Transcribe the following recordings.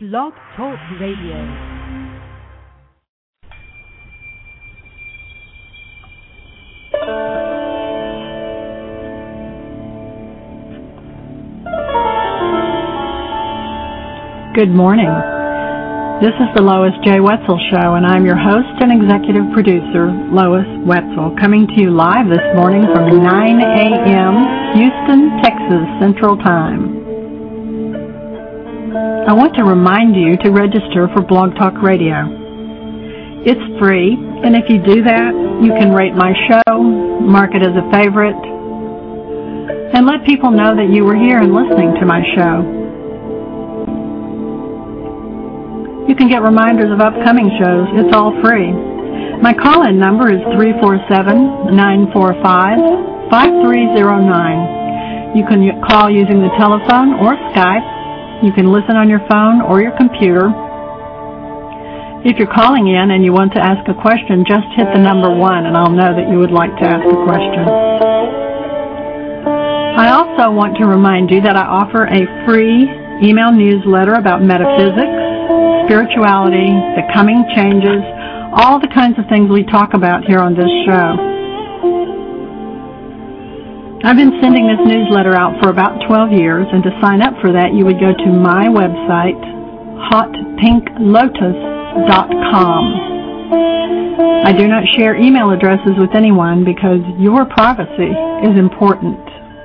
Blog Talk Radio. Good morning. This is the Lois J. Wetzel Show, and I'm your host and executive producer, Lois Wetzel, coming to you live this morning from 9 a.m. Houston, Texas Central Time. I want to remind you to register for Blog Talk Radio. It's free, and if you do that, you can rate my show, mark it as a favorite, and let people know that you were here and listening to my show. You can get reminders of upcoming shows. It's all free. My call-in number is 347-945-5309. You can call using the telephone or Skype. You can listen on your phone or your computer. If you're calling in and you want to ask a question, just hit the number 1 and I'll know that you would like to ask a question. I also want to remind you that I offer a free email newsletter about metaphysics, spirituality, the coming changes, all the kinds of things we talk about here on this show. I've been sending this newsletter out for about 12 years, and to sign up for that, you would go to my website, hotpinklotus.com. I do not share email addresses with anyone because your privacy is important.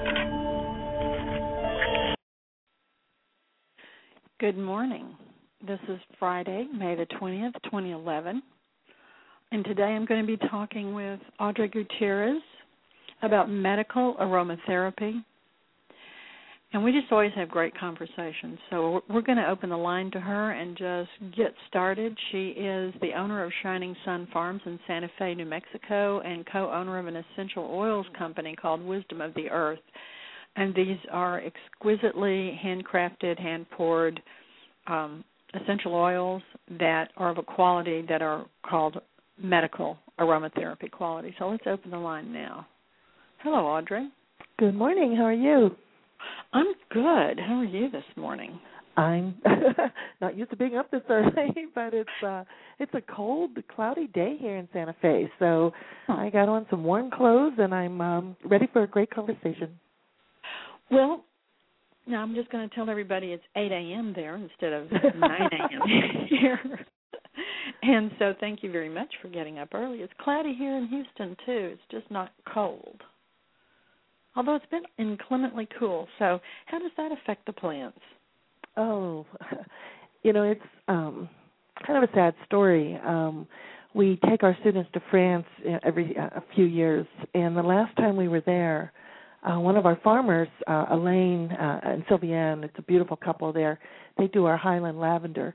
Good morning. This is Friday, May the 20th, 2011, and today I'm going to be talking with Audrey Gutierrez about medical aromatherapy, and we just always have great conversations, so we're going to open the line to her and just get started. She is the owner of Shining Sun Farms in Santa Fe, New Mexico, and co-owner of an essential oils company called Wisdom of the Earth, and these are exquisitely handcrafted, hand-poured essential oils that are of a quality that are called medical aromatherapy quality. So let's open the line now. Hello, Audrey. Good morning. How are you? I'm good. How are you this morning? I'm not used to being up this early, but it's a cold, cloudy day here in Santa Fe. So I got on some warm clothes, and I'm ready for a great conversation. Well, now I'm just going to tell everybody it's 8 a.m. there instead of 9 a.m. here. And so thank you very much for getting up early. It's cloudy here in Houston, too. It's just not cold, although it's been inclemently cool. So how does that affect the plants? Oh, it's kind of a sad story. We take our students to France every a few years, and the last time we were there, one of our farmers, Elaine and Sylviane, it's a beautiful couple there, they do our Highland lavender.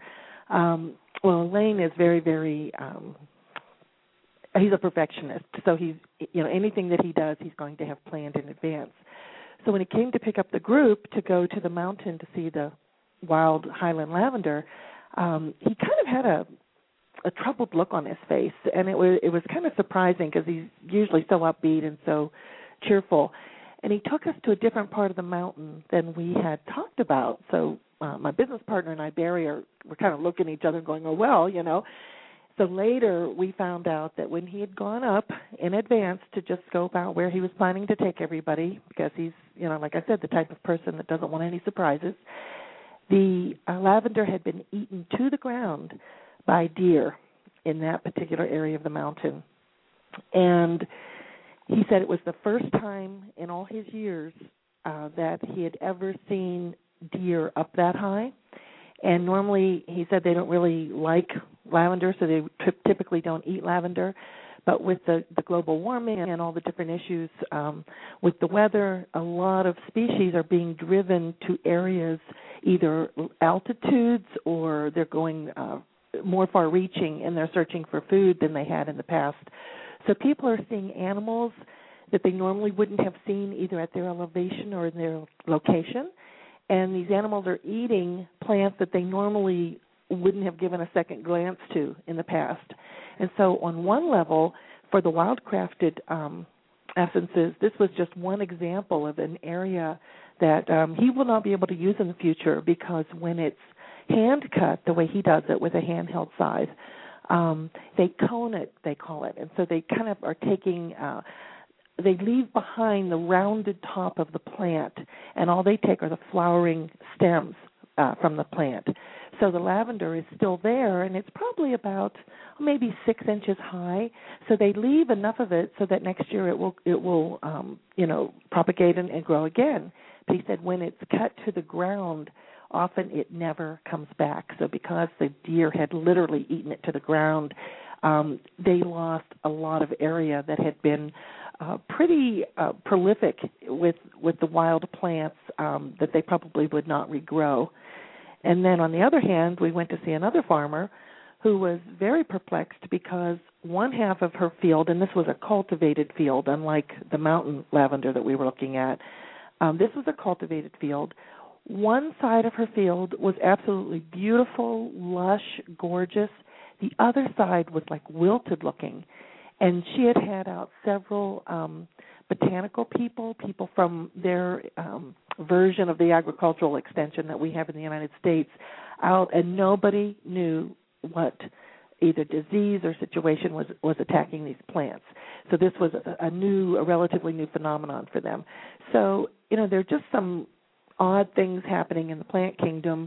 Elaine is very, very, he's a perfectionist, so he's, anything that he does, he's going to have planned in advance. So when he came to pick up the group to go to the mountain to see the wild Highland lavender, he kind of had a troubled look on his face, and it was kind of surprising because he's usually so upbeat and so cheerful. And he took us to a different part of the mountain than we had talked about. So my business partner and I, Barry, we're kind of looking at each other and going, oh, well, So later we found out that when he had gone up in advance to just scope out where he was planning to take everybody, because he's, like I said, the type of person that doesn't want any surprises, the lavender had been eaten to the ground by deer in that particular area of the mountain. And he said it was the first time in all his years that he had ever seen deer up that high. And normally, he said they don't really like lavender, so they typically don't eat lavender. But with the global warming and all the different issues with the weather, a lot of species are being driven to areas, either altitudes or they're going more far-reaching, and they're searching for food than they had in the past. So people are seeing animals that they normally wouldn't have seen either at their elevation or in their location. And these animals are eating plants that they normally wouldn't have given a second glance to in the past. And so on one level, for the wild-crafted essences, this was just one example of an area that he will not be able to use in the future, because when it's hand cut the way he does it with a handheld scythe. They cone it, they call it, and so they kind of are taking they leave behind the rounded top of the plant, and all they take are the flowering stems from the plant. So the lavender is still there, and it's probably about maybe 6 inches high. So they leave enough of it so that next year it will propagate and grow again. But he said when it's cut to the ground, often it never comes back. So because the deer had literally eaten it to the ground, they lost a lot of area that had been pretty prolific with the wild plants that they probably would not regrow. And then on the other hand, we went to see another farmer who was very perplexed because one half of her field, and this was a cultivated field, unlike the mountain lavender that we were looking at, this was a cultivated field. One side of her field was absolutely beautiful, lush, gorgeous. The other side was like wilted looking. And she had out several botanical people from their version of the agricultural extension that we have in the United States out, and nobody knew what either disease or situation was attacking these plants. So this was a relatively new phenomenon for them. So, there are just some odd things happening in the plant kingdom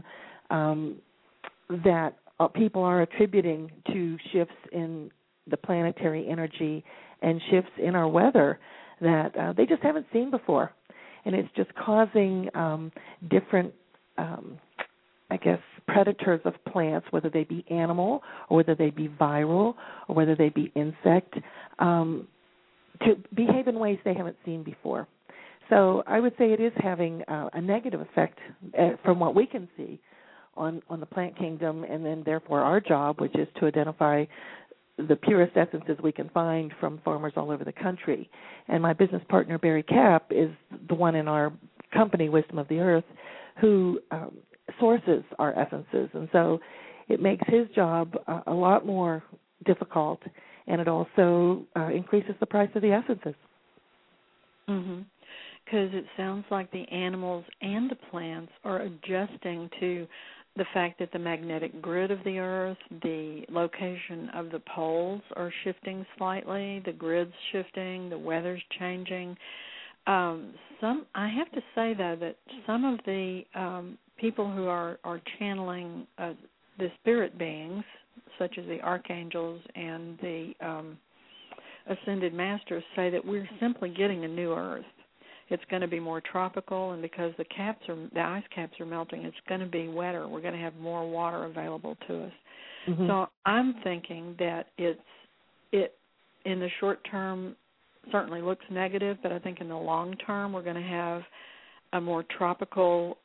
that people are attributing to shifts in the planetary energy and shifts in our weather that they just haven't seen before. And it's just causing different, predators of plants, whether they be animal or whether they be viral or whether they be insect, to behave in ways they haven't seen before. So I would say it is having a negative effect from what we can see on the plant kingdom, and then therefore our job, which is to identify the purest essences we can find from farmers all over the country. And my business partner, Barry Kapp, is the one in our company, Wisdom of the Earth, who sources our essences. And so it makes his job a lot more difficult, and it also increases the price of the essences. Mm-hmm. Because it sounds like the animals and the plants are adjusting to the fact that the magnetic grid of the Earth, the location of the poles are shifting slightly, the grid's shifting, the weather's changing. I have to say, though, that some of the people who are channeling the spirit beings, such as the archangels and the ascended masters, say that we're simply getting a new Earth. It's going to be more tropical, and because the ice caps are melting, it's going to be wetter. We're going to have more water available to us. Mm-hmm. So I'm thinking that it in the short term certainly looks negative, but I think in the long term we're going to have a more tropical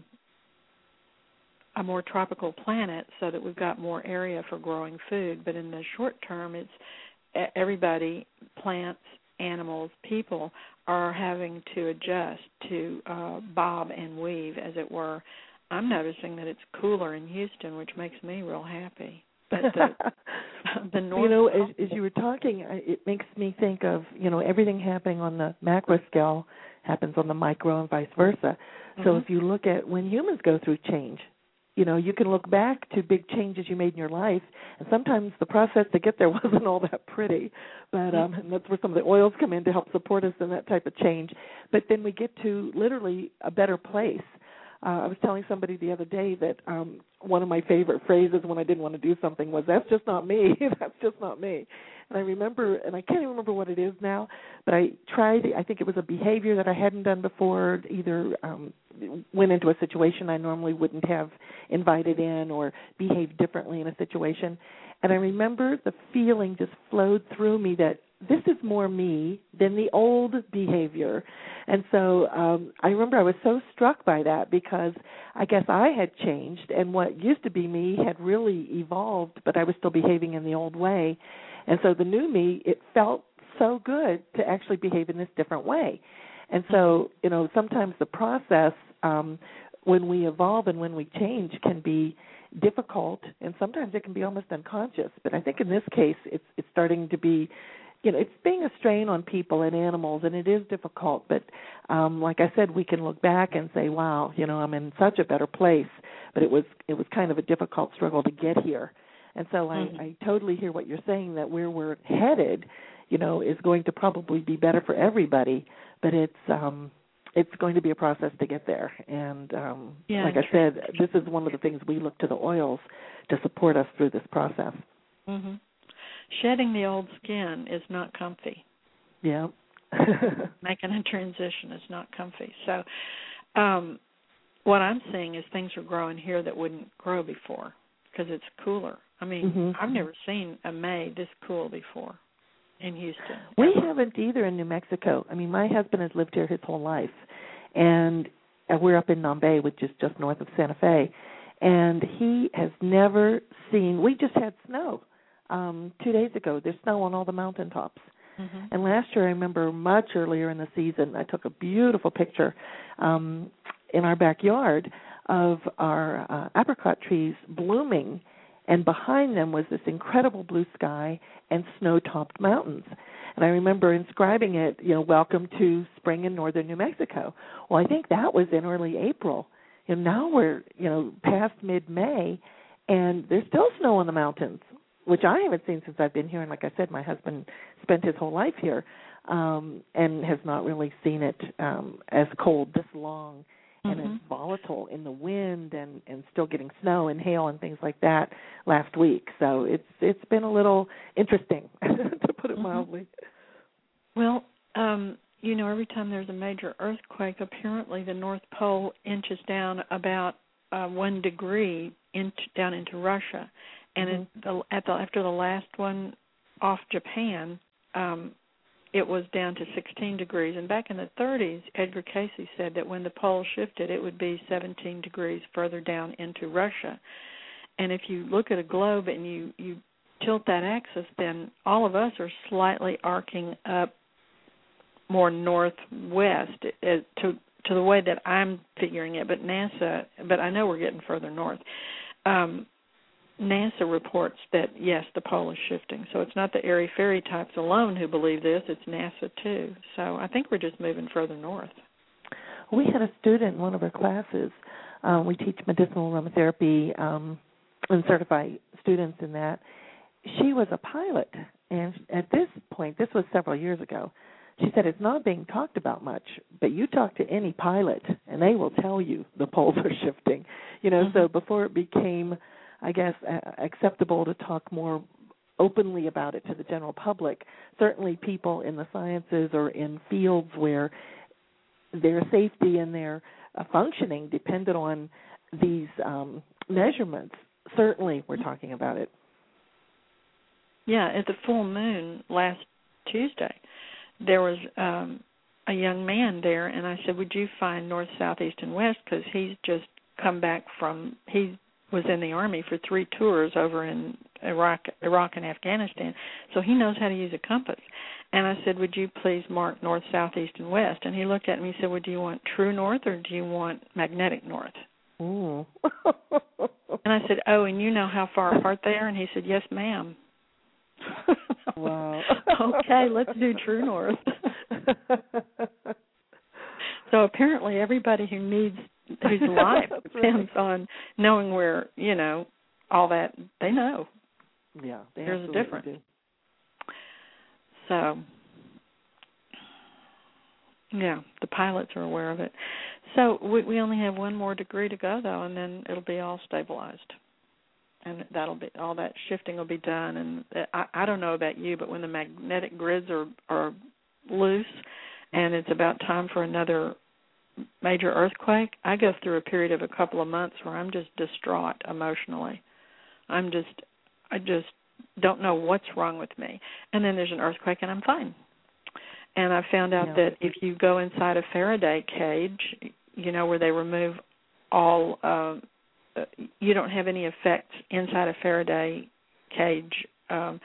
planet, so that we've got more area for growing food. But in the short term, it's everybody, plants, animals, people, are having to adjust to bob and weave, as it were. I'm noticing that it's cooler in Houston, which makes me real happy. But the north, as you were talking, it makes me think of, everything happening on the macro scale happens on the micro and vice versa. Mm-hmm. So if you look at when humans go through change, you can look back to big changes you made in your life, and sometimes the process to get there wasn't all that pretty. But and that's where some of the oils come in to help support us in that type of change. But then we get to literally a better place. I was telling somebody the other day that one of my favorite phrases when I didn't want to do something was, "That's just not me." That's just not me. And I remember, and I can't even remember what it is now, but I think it was a behavior that I hadn't done before, either went into a situation I normally wouldn't have invited in or behaved differently in a situation. And I remember the feeling just flowed through me that this is more me than the old behavior. And so I remember I was so struck by that, because I guess I had changed, and what used to be me had really evolved, but I was still behaving in the old way. And so the new me, it felt so good to actually behave in this different way. And so, sometimes the process, when we evolve and when we change, can be difficult, and sometimes it can be almost unconscious. But I think in this case, it's starting to be, it's being a strain on people and animals, and it is difficult. But like I said, we can look back and say, wow, I'm in such a better place. But it was kind of a difficult struggle to get here. And so I totally hear what you're saying, that where we're headed, is going to probably be better for everybody. But it's going to be a process to get there. And like I said, this is one of the things we look to the oils to support us through this process. Mm-hmm. Shedding the old skin is not comfy. Yeah. Making a transition is not comfy. So what I'm seeing is things are growing here that wouldn't grow before because it's cooler. I mean, I've never seen a May this cool before in Houston. We haven't either in New Mexico. I mean, my husband has lived here his whole life, and we're up in Nambe, which is just north of Santa Fe, and he has never seen, we just had snow 2 days ago. There's snow on all the mountaintops. And last year, I remember much earlier in the season, I took a beautiful picture in our backyard of our apricot trees blooming, and behind them was this incredible blue sky and snow-topped mountains. And I remember inscribing it, welcome to spring in northern New Mexico. Well, I think that was in early April. And now we're, past mid-May, and there's still snow on the mountains, which I haven't seen since I've been here. And like I said, my husband spent his whole life here and has not really seen it as cold this long and as volatile in the wind and still getting snow and hail and things like that last week. So it's been a little interesting, to put it mildly. Well, every time there's a major earthquake, apparently the North Pole inches down about 1 degree down into Russia. And after the last one off Japan, it was down to 16 degrees. And back in the 30s, Edgar Cayce said that when the pole shifted, it would be 17 degrees further down into Russia. And if you look at a globe and you tilt that axis, then all of us are slightly arcing up more northwest to the way that I'm figuring it. But I know we're getting further north. NASA reports that, yes, the pole is shifting. So it's not the airy-fairy types alone who believe this. It's NASA, too. So I think we're just moving further north. We had a student in one of our classes. We teach medicinal aromatherapy and certify students in that. She was a pilot, and at this point, this was several years ago, she said it's not being talked about much, but you talk to any pilot, and they will tell you the poles are shifting. So before it became, I guess, acceptable to talk more openly about it to the general public, certainly people in the sciences or in fields where their safety and their functioning depended on these measurements, certainly we're talking about it. Yeah, at the full moon last Tuesday, there was a young man there, and I said, would you find north, south, east, and west, because he's just come back he was in the Army for 3 tours over in Iraq and Afghanistan, so he knows how to use a compass. And I said, would you please mark north, south, east, and west? And he looked at me and said, well, do you want true north or do you want magnetic north? Ooh. And I said, oh, and you know how far apart they are? And he said, yes, ma'am. Wow. Okay, let's do true north. So apparently everybody whose life depends on knowing where, all that, they know. Yeah, there's a difference. Do. So, yeah, the pilots are aware of it. So we only have 1 more degree to go, though, and then it'll be all stabilized. And all that shifting will be done. And I don't know about you, but when the magnetic grids are loose and it's about time for another major earthquake, I go through a period of a couple of months where I'm just distraught emotionally. I just don't know what's wrong with me. And then there's an earthquake and I'm fine. And I found out that if you go inside a Faraday cage, where they remove all you don't have any effects inside a Faraday cage of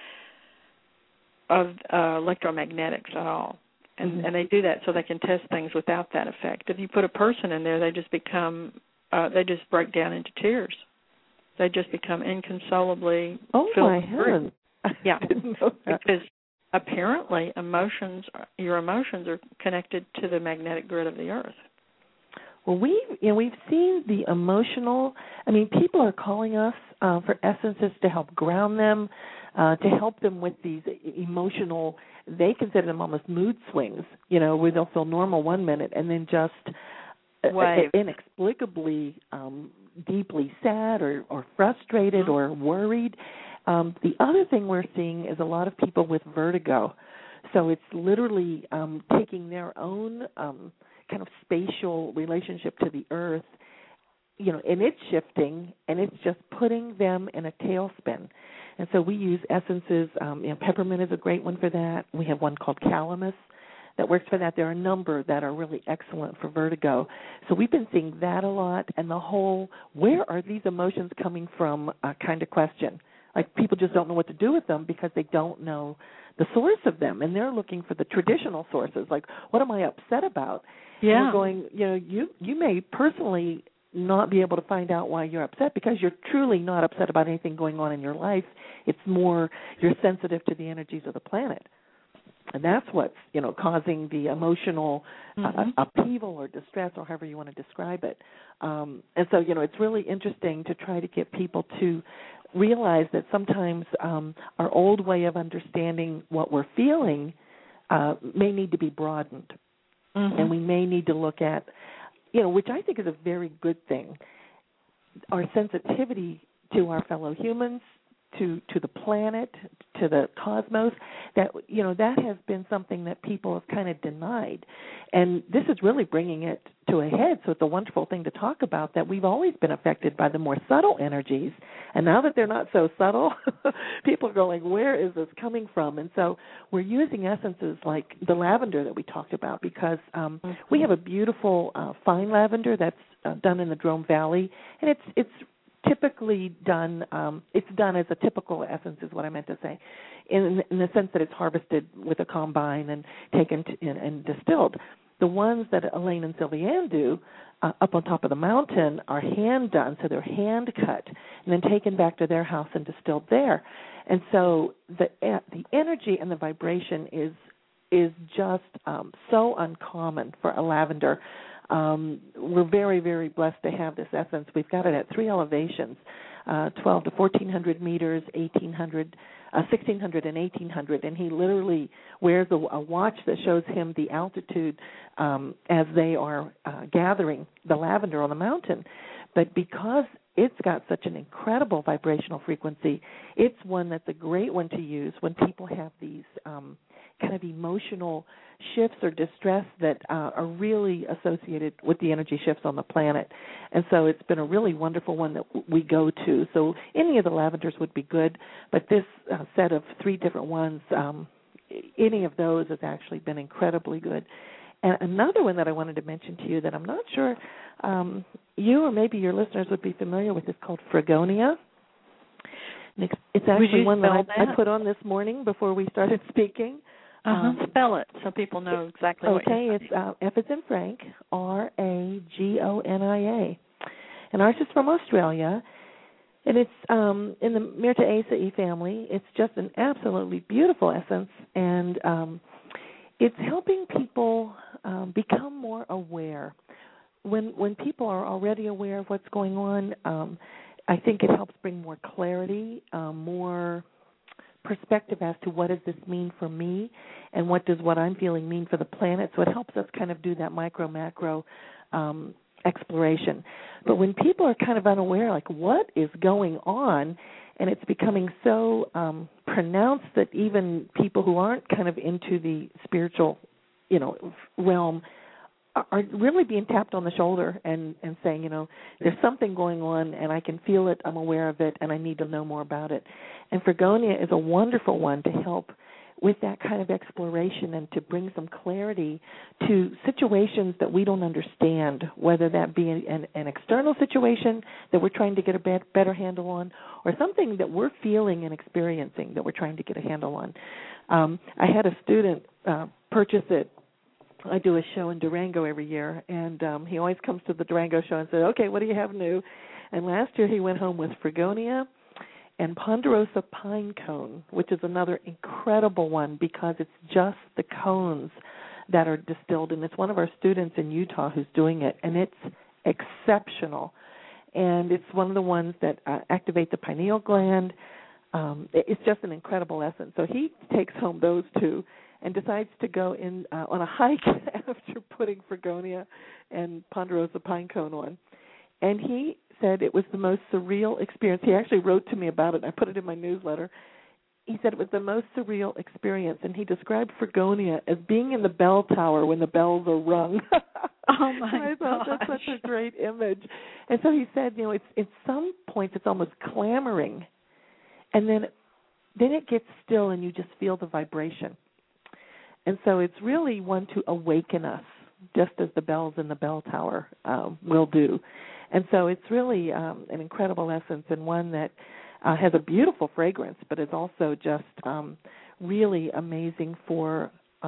electromagnetics at all. And they do that so they can test things without that effect. If you put a person in there, they just break down into tears. They just become inconsolably filled with grief. Yeah, because apparently your emotions are connected to the magnetic grid of the earth. Well, we've seen the emotional. I mean, people are calling us for essences to help ground them, to help them with these emotional. They consider them almost mood swings. Where they'll feel normal 1 minute and then just inexplicably deeply sad or frustrated or worried. The other thing we're seeing is a lot of people with vertigo. So it's literally taking their own kind of spatial relationship to the earth, and it's shifting, and it's just putting them in a tailspin. And so we use essences. Peppermint is a great one for that. We have one called calamus that works for that. There are a number that are really excellent for vertigo. So we've been seeing that a lot, and the whole where are these emotions coming from kind of question. Like people just don't know what to do with them because they don't know the source of them, and they're looking for the traditional sources. Like, what am I upset about? Yeah. And we're going, you may personally not be able to find out why you're upset because you're truly not upset about anything going on in your life. It's more you're sensitive to the energies of the planet. And that's what's, causing the emotional upheaval or distress or however you want to describe it. And so, it's really interesting to try to get people to realize that sometimes our old way of understanding what we're feeling may need to be broadened. Mm-hmm. And we may need to look at, which I think is a very good thing, our sensitivity to our fellow humans, to the planet, to the cosmos, that has been something that people have kind of denied. And this is really bringing it to a head, so it's a wonderful thing to talk about, that we've always been affected by the more subtle energies, and now that they're not so subtle, people are going, where is this coming from? And so we're using essences like the lavender that we talked about, because we have a beautiful fine lavender that's done in the Drome Valley, and it's typically done, it's done as a typical essence is what I meant to say, in the sense that it's harvested with a combine and taken and distilled. The ones that Elaine and Sylviane do up on top of the mountain are hand done, so they're hand cut and then taken back to their house and distilled there. And so the energy and the vibration is just so uncommon for a lavender. We're very, very blessed to have this essence. We've got it at 3 elevations, 12 to 1,400 meters, 1,600 and 1,800, and he literally wears a watch that shows him the altitude as they are gathering the lavender on the mountain. But because it's got such an incredible vibrational frequency, it's one that's a great one to use when people have these kind of emotional shifts or distress that are really associated with the energy shifts on the planet. And so it's been a really wonderful one that we go to. So any of the lavenders would be good, but this set of 3 different ones, any of those has actually been incredibly good. And another one that I wanted to mention to you that I'm not sure you or maybe your listeners would be familiar with is called Fregonia. It's actually one that I put on this morning before we started speaking. Spell it so people know exactly what you're saying. It's F as in Frank, Ragonia. And ours is from Australia. And it's in the Myrtaceae family. It's just an absolutely beautiful essence. And it's helping people become more aware. When people are already aware of what's going on, I think it helps bring more clarity, more perspective as to what does this mean for me and what does what I'm feeling mean for the planet. So it helps us kind of do that micro-macro exploration. But when people are kind of unaware, like what is going on, and it's becoming so pronounced that even people who aren't kind of into the spiritual, realm are really being tapped on the shoulder and saying, there's something going on and I can feel it, I'm aware of it, and I need to know more about it. And Fregonia is a wonderful one to help with that kind of exploration and to bring some clarity to situations that we don't understand, whether that be an external situation that we're trying to get a better handle on or something that we're feeling and experiencing that we're trying to get a handle on. I had a student purchase it. I do a show in Durango every year, and he always comes to the Durango show and says, okay, what do you have new? And last year he went home with Fregonia and Ponderosa Pine Cone, which is another incredible one because it's just the cones that are distilled, and it's one of our students in Utah who's doing it, and it's exceptional. And it's one of the ones that activate the pineal gland. It's just an incredible essence. So he takes home those two and decides to go in on a hike after putting Fregonia and Ponderosa Pine Cone on. And he said it was the most surreal experience. He actually wrote to me about it, and I put it in my newsletter. He said it was the most surreal experience, and he described Fregonia as being in the bell tower when the bells are rung. Oh, my I thought gosh. that's such a great image. And so he said, it's at some points it's almost clamoring, and then it gets still, and you just feel the vibration. And so it's really one to awaken us, just as the bells in the bell tower will do. And so it's really an incredible essence, and one that has a beautiful fragrance, but is also just really amazing for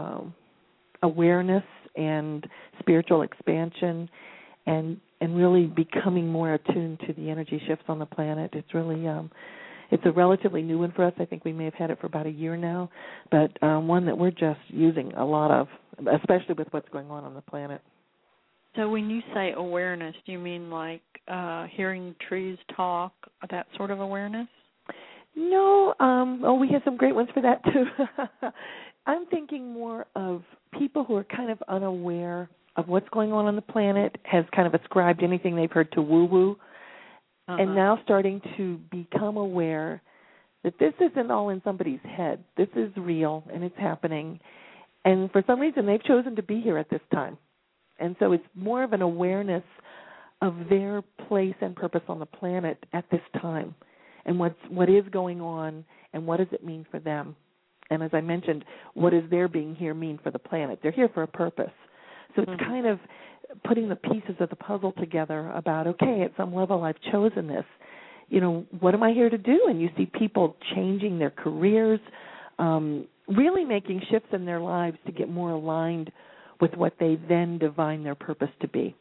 awareness and spiritual expansion, and really becoming more attuned to the energy shifts on the planet. It's really it's a relatively new one for us. I think we may have had it for about a year now, but one that we're just using a lot of, especially with what's going on the planet. So when you say awareness, do you mean like hearing trees talk, that sort of awareness? No. We have some great ones for that, too. I'm thinking more of people who are kind of unaware of what's going on the planet, has kind of ascribed anything they've heard to woo-woo, and now starting to become aware that this isn't all in somebody's head. This is real, and it's happening. And for some reason, they've chosen to be here at this time. And so it's more of an awareness of their place and purpose on the planet at this time, and what is going on, and what does it mean for them. And as I mentioned, what does their being here mean for the planet? They're here for a purpose. So it's kind of putting the pieces of the puzzle together about, okay, at some level I've chosen this. What am I here to do? And you see people changing their careers, really making shifts in their lives to get more aligned with what they then divine their purpose to be.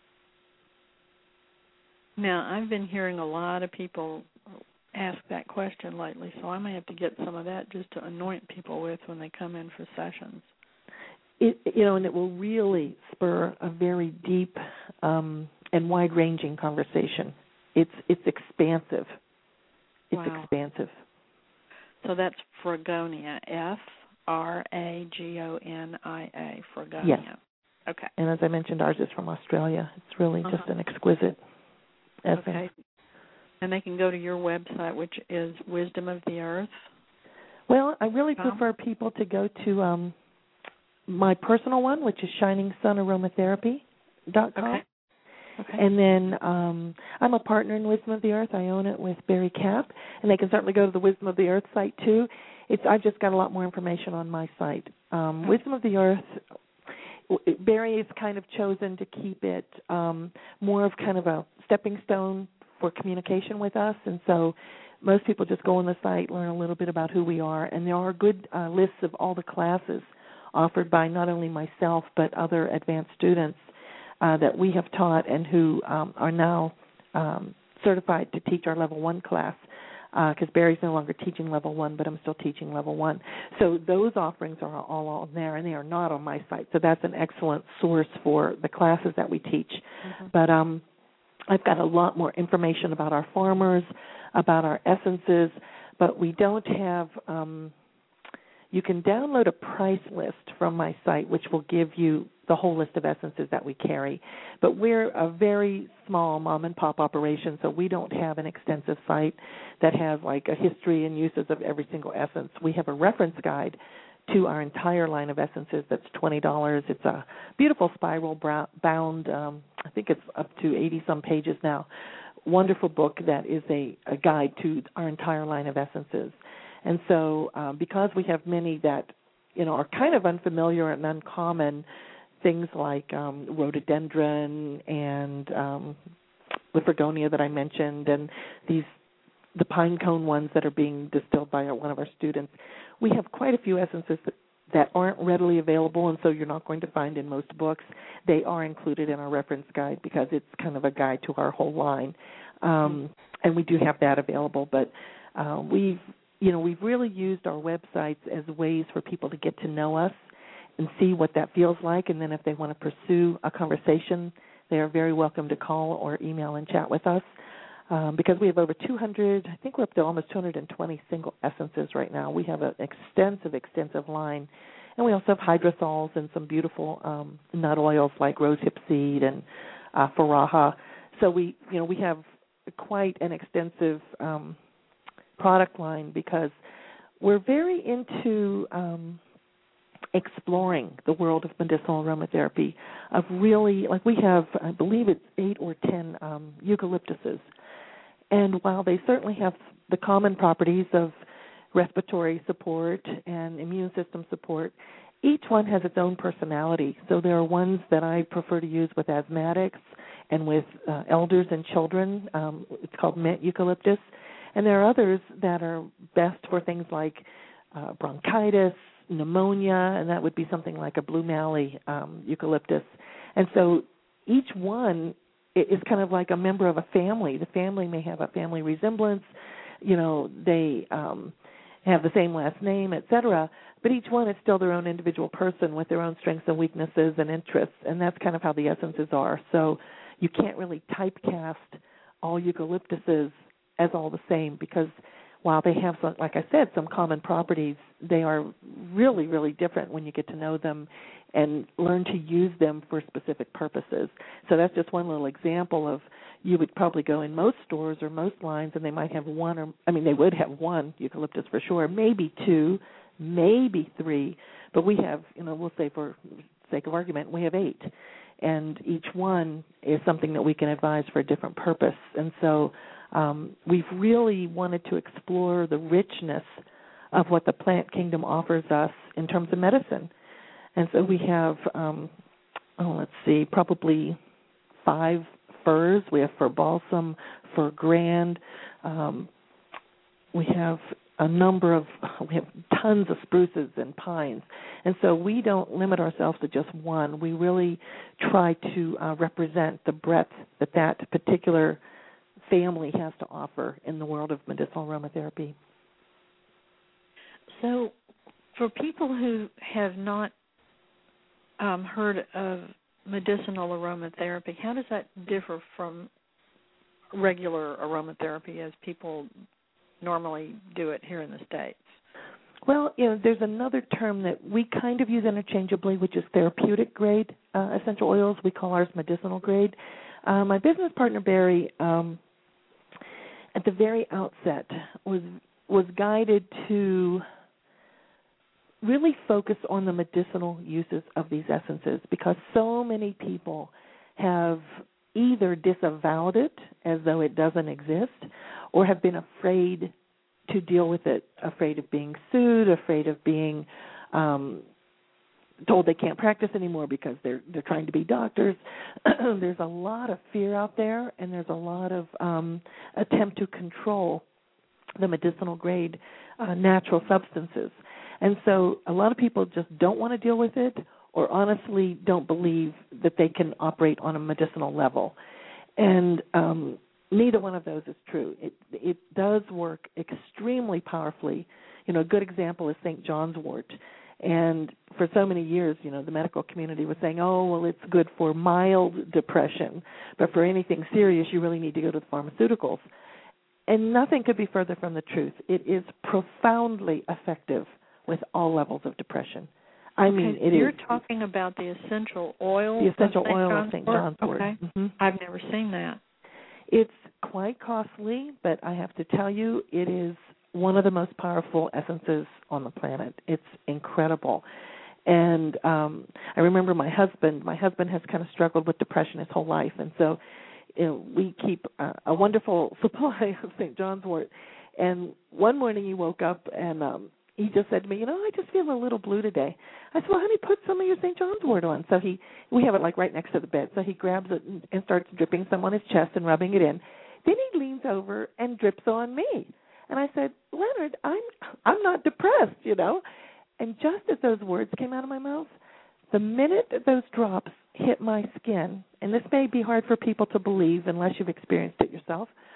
Now, I've been hearing a lot of people ask that question lately, so I may have to get some of that just to anoint people with when they come in for sessions. And it will really spur a very deep and wide-ranging conversation. It's expansive. It's expansive. So that's Fregonia, Fragonia, Fregonia. Yes. Okay. And as I mentioned, ours is from Australia. It's really just an exquisite essence. Okay. And they can go to your website, which is Wisdom of the Earth. Well, I really prefer people to go to my personal one, which is ShiningSunAromatherapy.com. Okay. And then I'm a partner in Wisdom of the Earth. I own it with Barry Kapp, and they can certainly go to the Wisdom of the Earth site too. I've just got a lot more information on my site. Wisdom of the Earth, Barry has kind of chosen to keep it more of kind of a stepping stone for communication with us, and so most people just go on the site, learn a little bit about who we are, and there are good lists of all the classes offered by not only myself but other advanced students that we have taught and who are now certified to teach our Level 1 class, because Barry's no longer teaching Level 1, but I'm still teaching Level 1. So those offerings are all on there, and they are not on my site. So that's an excellent source for the classes that we teach. But I've got a lot more information about our farmers, about our essences, but we don't have you can download a price list from my site, which will give you the whole list of essences that we carry. But we're a very small mom-and-pop operation, so we don't have an extensive site that has like a history and uses of every single essence. We have a reference guide to our entire line of essences that's $20. It's a beautiful spiral bound, I think it's up to 80-some pages now, wonderful book that is a guide to our entire line of essences. And so because we have many that, are kind of unfamiliar and uncommon, things like rhododendron and the Fregonia that I mentioned, and the pine cone ones that are being distilled by one of our students, we have quite a few essences that aren't readily available, and so you're not going to find in most books. They are included in our reference guide because it's kind of a guide to our whole line. And we do have that available. But we've really used our websites as ways for people to get to know us and see what that feels like. And then if they want to pursue a conversation, they are very welcome to call or email and chat with us. Because we have over 200, I think we're up to almost 220 single essences right now. We have an extensive line. And we also have hydrosols and some beautiful nut oils like rosehip seed and faraha. So we have quite an extensive product line because we're very into exploring the world of medicinal aromatherapy. Of really, like we have, I believe it's 8 or 10 eucalyptuses. And while they certainly have the common properties of respiratory support and immune system support, each one has its own personality. So there are ones that I prefer to use with asthmatics and with elders and children. It's called mint eucalyptus. And there are others that are best for things like bronchitis, pneumonia, and that would be something like a blue mallee eucalyptus. And so each one is kind of like a member of a family. The family may have a family resemblance. They have the same last name, et cetera, but each one is still their own individual person with their own strengths and weaknesses and interests, and that's kind of how the essences are. So you can't really typecast all eucalyptuses as all the same because while they have, some, like I said, some common properties, they are really, really different when you get to know them and learn to use them for specific purposes. So that's just one little example of you would probably go in most stores or most lines and they might have they would have one eucalyptus for sure, maybe 2, maybe 3, but we have, we'll say for sake of argument, we have 8. And each one is something that we can advise for a different purpose. And so we've really wanted to explore the richness of what the plant kingdom offers us in terms of medicine. And so we have, probably 5 firs. We have fir balsam, fir grand. We have tons of spruces and pines. And so we don't limit ourselves to just one. We really try to represent the breadth that particular family has to offer in the world of medicinal aromatherapy. So for people who have not heard of medicinal aromatherapy, how does that differ from regular aromatherapy as people normally do it here in the States? Well, there's another term that we kind of use interchangeably, which is therapeutic grade essential oils. We call ours medicinal grade. My business partner, Barry, at the very outset was guided to really focus on the medicinal uses of these essences because so many people have either disavowed it as though it doesn't exist or have been afraid to deal with it, afraid of being sued, afraid of being told they can't practice anymore because they're trying to be doctors. There's a lot of fear out there, and there's a lot of attempt to control the medicinal grade natural substances. And so a lot of people just don't want to deal with it or honestly don't believe that they can operate on a medicinal level. And neither one of those is true. It does work extremely powerfully. A good example is St. John's wort. And for so many years, the medical community was saying, oh, well, it's good for mild depression, but for anything serious, you really need to go to the pharmaceuticals. And nothing could be further from the truth. It is profoundly effective with all levels of depression. You're talking about the essential oil? The essential oil of St. John's wort. Okay. Mm-hmm. I've never seen that. It's quite costly, but I have to tell you, it is one of the most powerful essences on the planet. It's incredible. And I remember my husband has kind of struggled with depression his whole life, and so we keep a wonderful supply of St. John's wort. And one morning he woke up and he just said to me, I just feel a little blue today. I said, well, honey, put some of your St. John's wort on. So we have it like right next to the bed. So he grabs it and starts dripping some on his chest and rubbing it in. Then he leans over and drips on me. And I said, Leonard, I'm not depressed, And just as those words came out of my mouth, the minute that those drops hit my skin, and this may be hard for people to believe unless you've experienced it yourself,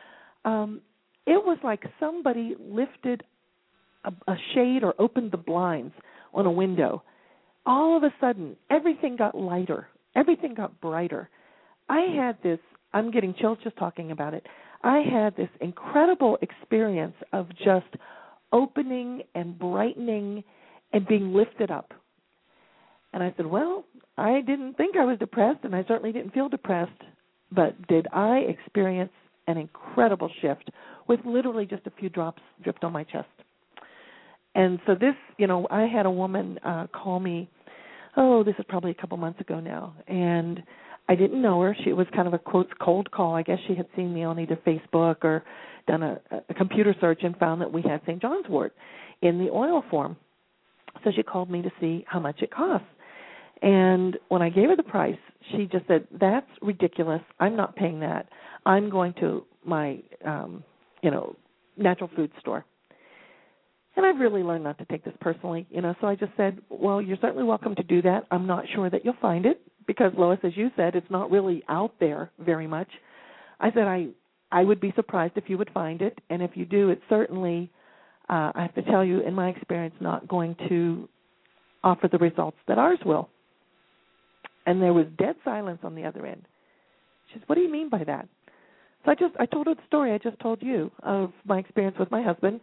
it was like somebody lifted a shade or opened the blinds on a window. All of a sudden, everything got lighter. Everything got brighter. I had this, I'm getting chills just talking about it. I had this incredible experience of just opening and brightening and being lifted up. And I said, well, I didn't think I was depressed, and I certainly didn't feel depressed, but did I experience an incredible shift with literally just a few drops dripped on my chest. And so this, I had a woman call me, this is probably a couple months ago now, and I didn't know her. She was kind of a, quote, cold call. I guess she had seen me on either Facebook or done a computer search and found that we had St. John's wort in the oil form. So she called me to see how much it costs. And when I gave her the price, she just said, that's ridiculous. I'm not paying that. I'm going to my, natural food store. And I've really learned not to take this personally, so I just said, well, you're certainly welcome to do that. I'm not sure that you'll find it because, Lois, as you said, it's not really out there very much. I said I would be surprised if you would find it, and if you do, it's certainly, I have to tell you, in my experience, not going to offer the results that ours will. And there was dead silence on the other end. She said, what do you mean by that? So I told her the story I just told you of my experience with my husband.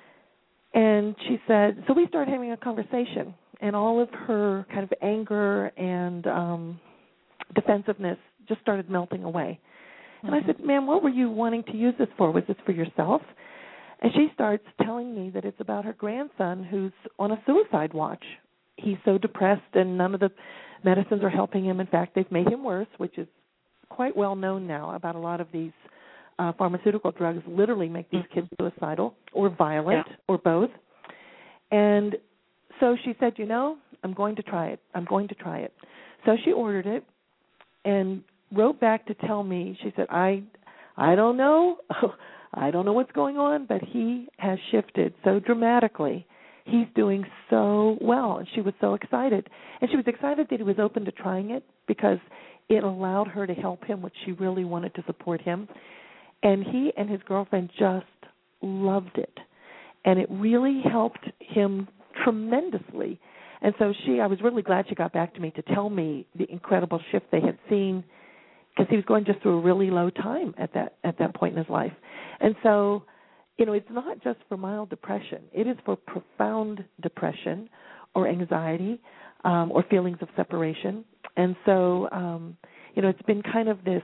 And she said, so we started having a conversation, and all of her kind of anger and defensiveness just started melting away. And I said, ma'am, what were you wanting to use this for? Was this for yourself? And she starts telling me that it's about her grandson who's on a suicide watch. He's so depressed, and none of the medicines are helping him. In fact, they've made him worse, which is quite well known now about a lot of these pharmaceutical drugs literally make these kids suicidal or violent or both. And so she said, I'm going to try it. I'm going to try it. So she ordered it and wrote back to tell me, she said, I don't know. I don't know what's going on, but he has shifted so dramatically. He's doing so well. And she was so excited. And she was excited that he was open to trying it because it allowed her to help him, which she really wanted to support him. And he and his girlfriend just loved it. And it really helped him tremendously. And so I was really glad she got back to me to tell me the incredible shift they had seen because he was going just through a really low time at that point in his life. And so, it's not just for mild depression. It is for profound depression or anxiety or feelings of separation. And so, it's been kind of this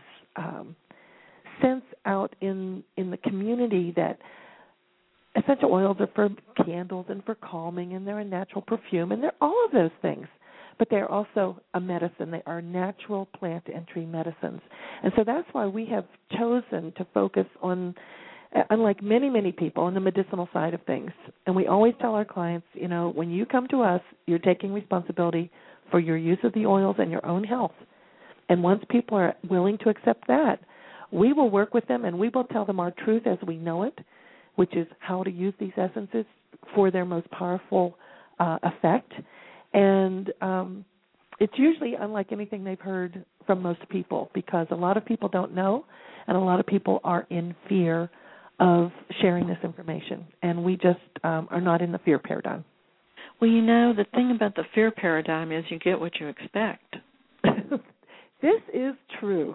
sense out in the community that essential oils are for candles and for calming, and they're a natural perfume, and they're all of those things. But they're also a medicine. They are natural plant and tree medicines. And so that's why we have chosen to focus on, unlike many, many people, on the medicinal side of things. And we always tell our clients, when you come to us, you're taking responsibility for your use of the oils and your own health. And once people are willing to accept that, we will work with them and we will tell them our truth as we know it, which is how to use these essences for their most powerful effect. And it's usually unlike anything they've heard from most people because a lot of people don't know and a lot of people are in fear of sharing this information. And we just are not in the fear paradigm. Well, the thing about the fear paradigm is you get what you expect. This is true.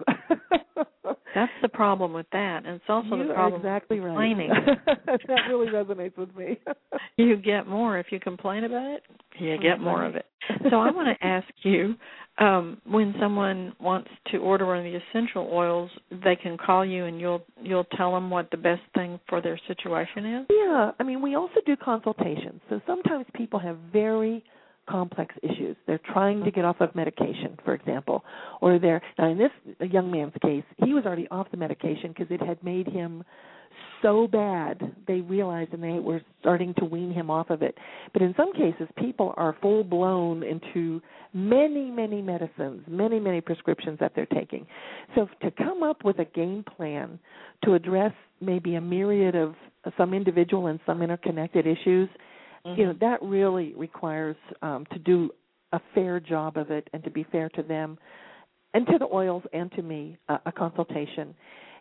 That's the problem with that, and it's also the problem exactly with complaining. Right. That really resonates with me. You get more if you complain about it. You get more of it. So I want to ask you, when someone wants to order one of the essential oils, they can call you and you'll tell them what the best thing for their situation is? Yeah. We also do consultations. So sometimes people have very complex issues. They're trying to get off of medication, for example, or now in this young man's case, he was already off the medication because it had made him so bad they realized and they were starting to wean him off of it. But in some cases, people are full-blown into many, many medicines, many, many prescriptions that they're taking. So to come up with a game plan to address maybe a myriad of some individual and some interconnected issues, that really requires to do a fair job of it and to be fair to them and to the oils and to me, a consultation.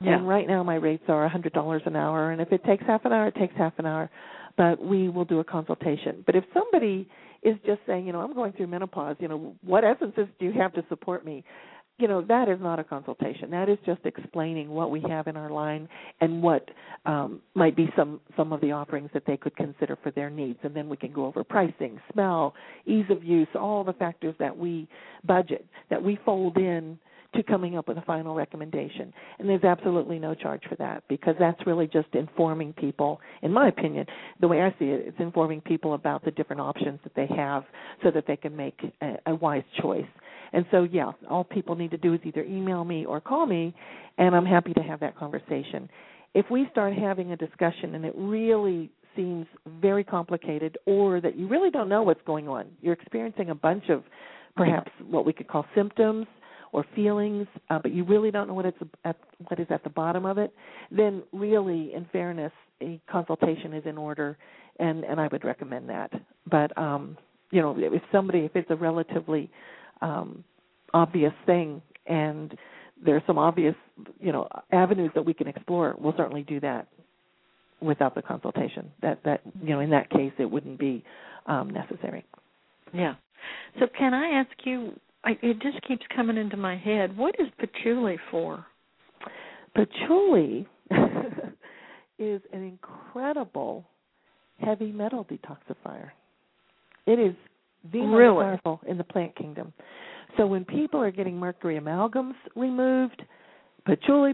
Yeah. And right now my rates are $100 an hour, and if it takes half an hour, it takes half an hour. But we will do a consultation. But if somebody is just saying, I'm going through menopause, what essences do you have to support me? That is not a consultation. That is just explaining what we have in our line and what might be some of the offerings that they could consider for their needs. And then we can go over pricing, smell, ease of use, all the factors that we budget, that we fold in to coming up with a final recommendation. And there's absolutely no charge for that, because that's really just informing people, in my opinion, the way I see it, it's informing people about the different options that they have so that they can make a wise choice. And so, yeah, all people need to do is either email me or call me, and I'm happy to have that conversation. If we start having a discussion and it really seems very complicated, or that you really don't know what's going on, you're experiencing a bunch of perhaps what we could call symptoms or feelings, but you really don't know what is at the bottom of it, then really, in fairness, a consultation is in order, and I would recommend that. But, if it's a relatively obvious thing and there's some obvious, avenues that we can explore, we'll certainly do that without the consultation. That in that case, it wouldn't be necessary. Yeah. So can I ask you, it just keeps coming into my head, what is patchouli for? Patchouli is an incredible heavy metal detoxifier. It is the most powerful in the plant kingdom. So when people are getting mercury amalgams removed, patchouli.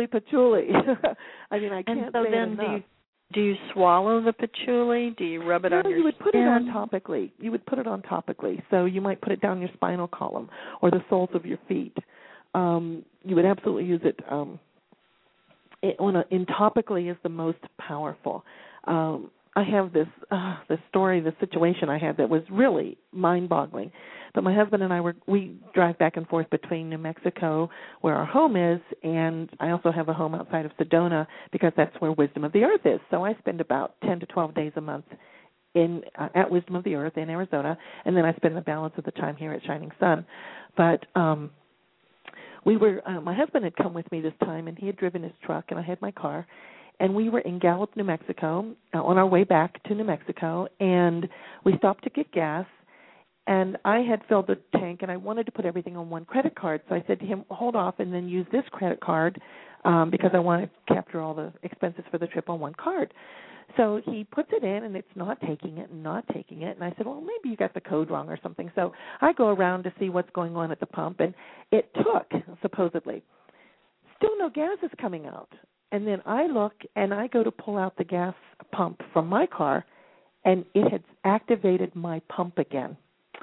I mean, I can't say it enough. Do you swallow the patchouli? Do you rub it on your skin? You would put it on topically. You would put it on topically. So you might put it down your spinal column or the soles of your feet. You would absolutely use it. Topically is the most powerful. I have this situation I had that was really mind-boggling. But my husband and we drive back and forth between New Mexico, where our home is, and I also have a home outside of Sedona because that's where Wisdom of the Earth is. So I spend about 10 to 12 days a month at Wisdom of the Earth in Arizona, and then I spend the balance of the time here at Shining Sun. But my husband had come with me this time, and he had driven his truck, and I had my car. And we were in Gallup, New Mexico, on our way back to New Mexico, and we stopped to get gas. And I had filled the tank, and I wanted to put everything on one credit card. So I said to him, hold off and then use this credit card because I want to capture all the expenses for the trip on one card. So he puts it in, and it's not taking it. And I said, well, maybe you got the code wrong or something. So I go around to see what's going on at the pump, and it took, supposedly. Still no gas is coming out. And then I look, and I go to pull out the gas pump from my car, and it had activated my pump again.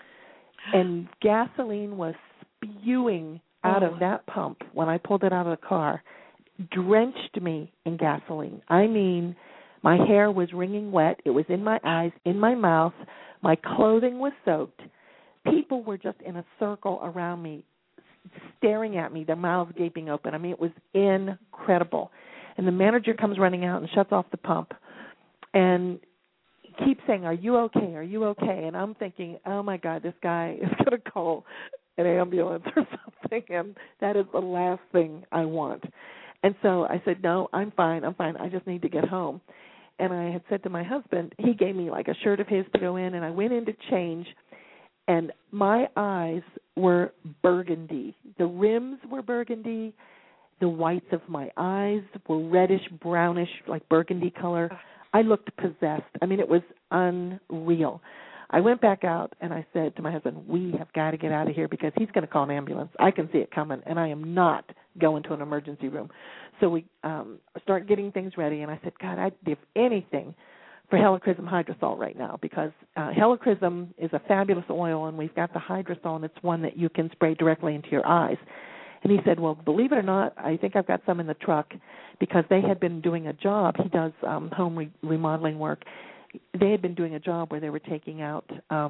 And gasoline was spewing out of that pump when I pulled it out of the car, drenched me in gasoline. I mean, my hair was wringing wet. It was in my eyes, in my mouth. My clothing was soaked. People were just in a circle around me, staring at me, their mouths gaping open. I mean, it was incredible. And the manager comes running out and shuts off the pump and keeps saying, are you okay? Are you okay? And I'm thinking, oh, my God, this guy is going to call an ambulance or something, and that is the last thing I want. And so I said, no, I'm fine. I just need to get home. And I had said to my husband, he gave me like a shirt of his to go in, and I went in to change, and my eyes were burgundy. The rims were burgundy. The whites of my eyes were reddish, brownish, like burgundy color. I looked possessed. I mean, it was unreal. I went back out, and I said to my husband, we have got to get out of here because he's going to call an ambulance. I can see it coming, and I am not going to an emergency room. So we start getting things ready, and I said, God, I'd give anything for Helichrysum hydrosol right now because Helichrysum is a fabulous oil, and we've got the hydrosol, and it's one that you can spray directly into your eyes. And he said, well, believe it or not, I think I've got some in the truck because they had been doing a job. He does home remodeling work. They had been doing a job where they were taking out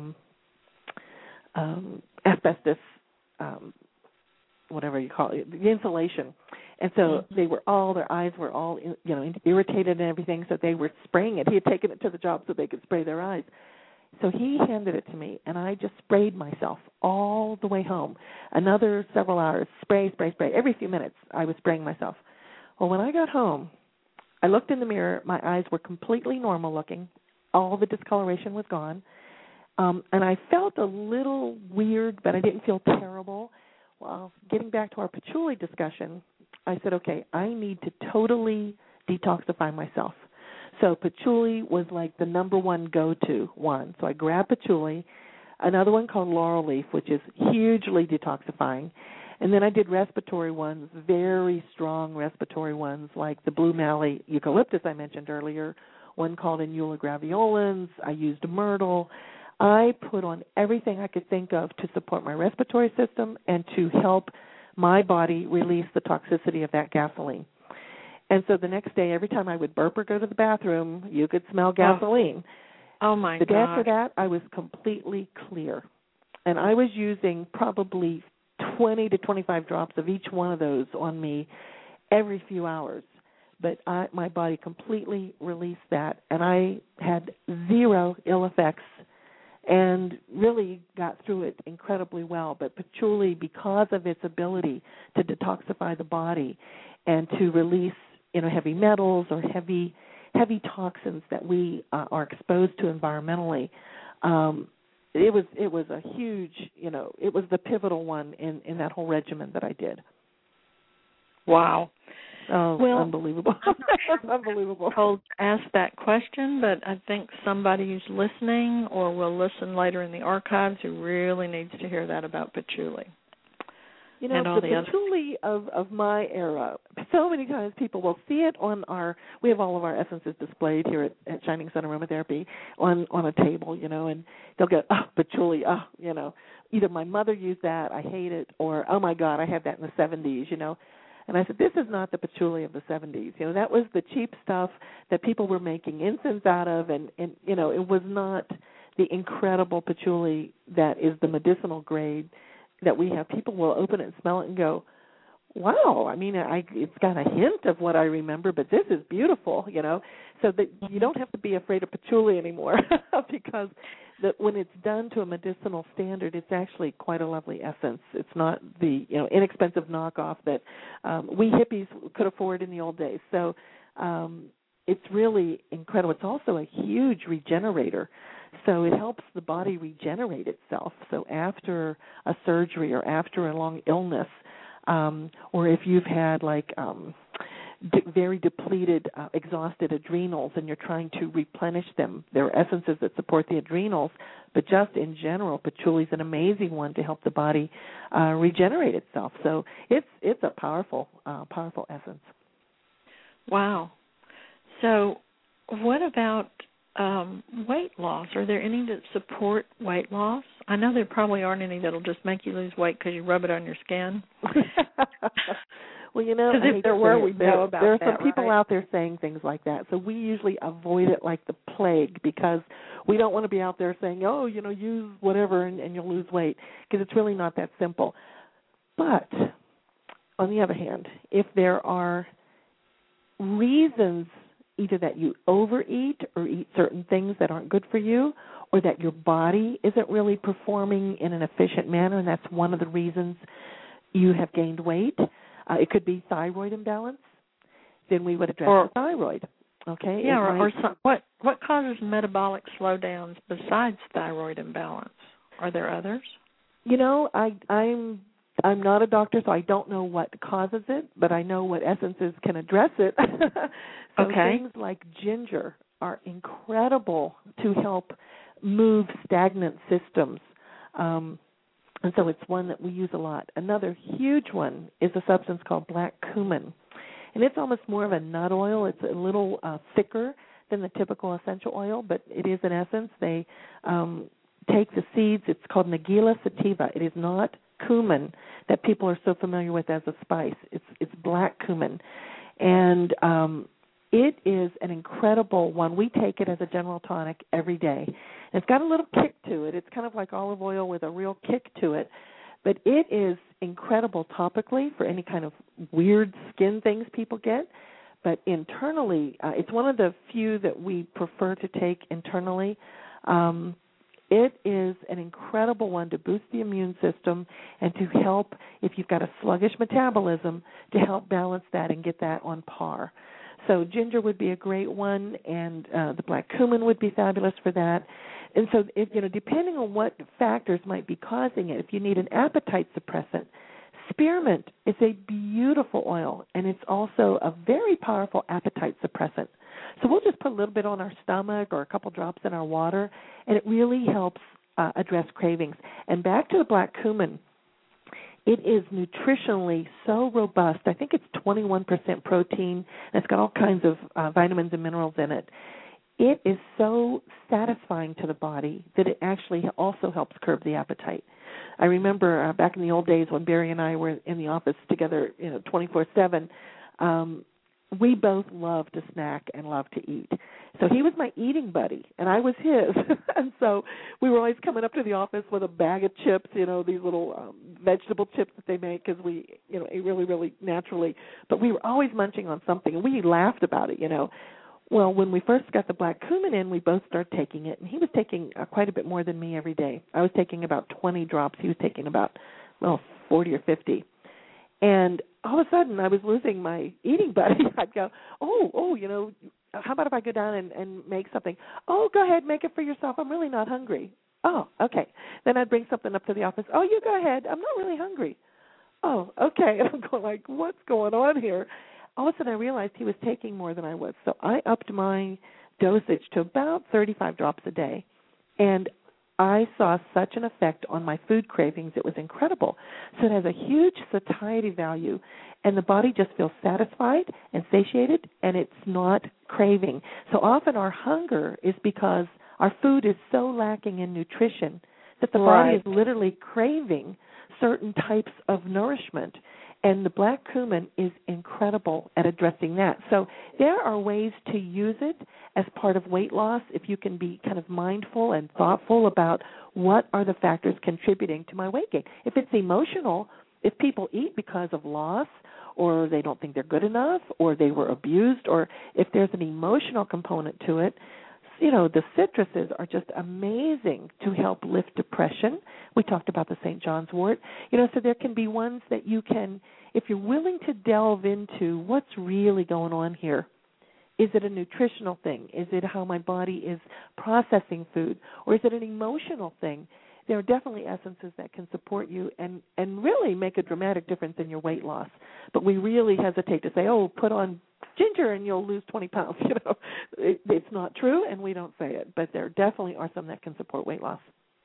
asbestos, whatever you call it, the insulation. And so their eyes were all, irritated and everything, so they were spraying it. He had taken it to the job so they could spray their eyes. So he handed it to me, and I just sprayed myself all the way home. Another several hours, spray. Every few minutes I was spraying myself. Well, when I got home, I looked in the mirror. My eyes were completely normal looking. All the discoloration was gone. And I felt a little weird, but I didn't feel terrible. Well, getting back to our patchouli discussion, I said, okay, I need to totally detoxify myself. So patchouli was like the number one go-to one. So I grabbed patchouli, another one called laurel leaf, which is hugely detoxifying. And then I did respiratory ones, very strong respiratory ones, like the blue mallee eucalyptus I mentioned earlier, one called Inula graveolens. I used myrtle. I put on everything I could think of to support my respiratory system and to help my body release the toxicity of that gasoline. And so the next day, every time I would burp or go to the bathroom, you could smell gasoline. Oh my God. The day after that, I was completely clear. And I was using probably 20 to 25 drops of each one of those on me every few hours. But my body completely released that, and I had zero ill effects and really got through it incredibly well. But patchouli, because of its ability to detoxify the body and to release, heavy metals or heavy toxins that we are exposed to environmentally, it was a huge, it was the pivotal one in that whole regimen that I did. Wow. Oh, well, unbelievable. Unbelievable. I'll ask that question, but I think somebody who's listening or will listen later in the archives who really needs to hear that about patchouli. And all the patchouli of my era, so many times people will see it on we have all of our essences displayed here at Shining Sun Aromatherapy on a table, and they'll go, oh, patchouli, either my mother used that, I hate it, or, oh, my God, I had that in the 70s, And I said, this is not the patchouli of the 70s. That was the cheap stuff that people were making incense out of, and it was not the incredible patchouli that is the medicinal grade that we have. People will open it and smell it and go, wow, it's got a hint of what I remember, but this is beautiful, So that you don't have to be afraid of patchouli anymore because when it's done to a medicinal standard, it's actually quite a lovely essence. It's not the inexpensive knockoff that we hippies could afford in the old days. So it's really incredible. It's also a huge regenerator. So it helps the body regenerate itself. So after a surgery or after a long illness, or if you've had very depleted, exhausted adrenals and you're trying to replenish them, there are essences that support the adrenals, but just in general, patchouli is an amazing one to help the body regenerate itself. So it's a powerful essence. Wow. So what about weight loss? Are there any that support weight loss? I know there probably aren't any that'll just make you lose weight because you rub it on your skin. Well, because if there were, we'd know about that. There are some people out there saying things like that, so we usually avoid it like the plague because we don't want to be out there saying, oh, use whatever and you'll lose weight, because it's really not that simple. But on the other hand, if there are reasons either that you overeat or eat certain things that aren't good for you, or that your body isn't really performing in an efficient manner, and that's one of the reasons you have gained weight. It could be thyroid imbalance. Then we would address the thyroid. Okay. Yeah. What causes metabolic slowdowns besides thyroid imbalance? Are there others? I'm not a doctor, so I don't know what causes it, but I know what essences can address it. So things like ginger are incredible to help move stagnant systems. And so it's one that we use a lot. Another huge one is a substance called black cumin. And it's almost more of a nut oil. It's a little thicker than the typical essential oil, but it is an essence. They take the seeds. It's called Nagila sativa. It is not cumin that people are so familiar with as a spice. It's black cumin. And it is an incredible one. We take it as a general tonic every day. And it's got a little kick to it. It's kind of like olive oil with a real kick to it. But it is incredible topically for any kind of weird skin things people get. But internally, it's one of the few that we prefer to take internally. It is an incredible one to boost the immune system and to help, if you've got a sluggish metabolism, to help balance that and get that on par. So ginger would be a great one, and the black cumin would be fabulous for that. And so, depending on what factors might be causing it, if you need an appetite suppressant, spearmint is a beautiful oil, and it's also a very powerful appetite suppressant. So we'll just put a little bit on our stomach or a couple drops in our water, and it really helps address cravings. And back to the black cumin, it is nutritionally so robust. I think it's 21% protein, and it's got all kinds of vitamins and minerals in it. It is so satisfying to the body that it actually also helps curb the appetite. I remember back in the old days when Barry and I were in the office together, 24/7, we both loved to snack and loved to eat. So he was my eating buddy, and I was his. And so we were always coming up to the office with a bag of chips, these little vegetable chips that they make, because we, ate really, really naturally. But we were always munching on something, and we laughed about it, Well, when we first got the black cumin in, we both started taking it, and he was taking quite a bit more than me every day. I was taking about 20 drops. He was taking about, 40 or 50. And all of a sudden, I was losing my eating buddy. I'd go, how about if I go down and make something? Oh, go ahead, make it for yourself. I'm really not hungry. Oh, okay. Then I'd bring something up to the office. Oh, you go ahead. I'm not really hungry. Oh, okay. And I'm going like, what's going on here? All of a sudden, I realized he was taking more than I was. So I upped my dosage to about 35 drops a day. And I saw such an effect on my food cravings. It was incredible. So it has a huge satiety value, and the body just feels satisfied and satiated, and it's not craving. So often our hunger is because our food is so lacking in nutrition that the body is literally craving certain types of nourishment. And the black cumin is incredible at addressing that. So there are ways to use it as part of weight loss if you can be kind of mindful and thoughtful about what are the factors contributing to my weight gain. If it's emotional, if people eat because of loss or they don't think they're good enough or they were abused, or if there's an emotional component to it, the citruses are just amazing to help lift depression. We talked about the St. John's wort. So there can be ones that you can, if you're willing to delve into what's really going on here. Is it a nutritional thing? Is it how my body is processing food? Or is it an emotional thing? There are definitely essences that can support you and really make a dramatic difference in your weight loss. But we really hesitate to say, put on ginger and you'll lose 20 pounds. It's not true, and we don't say it. But there definitely are some that can support weight loss.